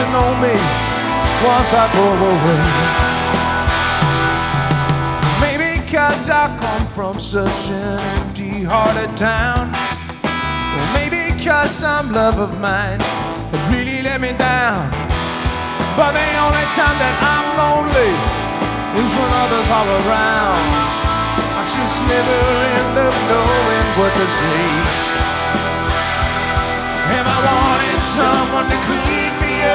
know me once I go away. Maybe 'cause I come from such an empty-hearted town, or maybe 'cause some love of mine had really let me down. But the only time that I'm lonely is when others are around. I just never end up knowing what to say. And I wanted someone to clean